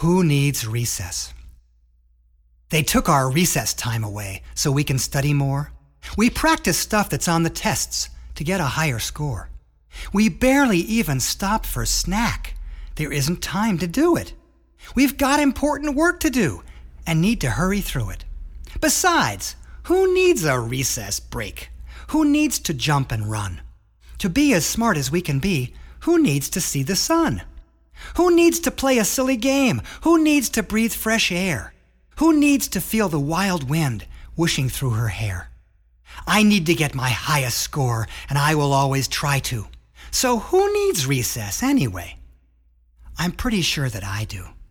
Who needs recess? They took our recess time away so we can study more. We practice stuff that's on the tests to get a higher score. We barely even stop for snack. There isn't time to do it. We've got important work to do and need to hurry through it. Besides, who needs a recess break? Who needs to jump and run? To be as smart as we can be, who needs to see the sun? Who needs to play a silly game? Who needs to breathe fresh air? Who needs to feel the wild wind whooshing through her hair? I need to get my highest score, and I will always try to. So who needs recess anyway? I'm pretty sure that I do.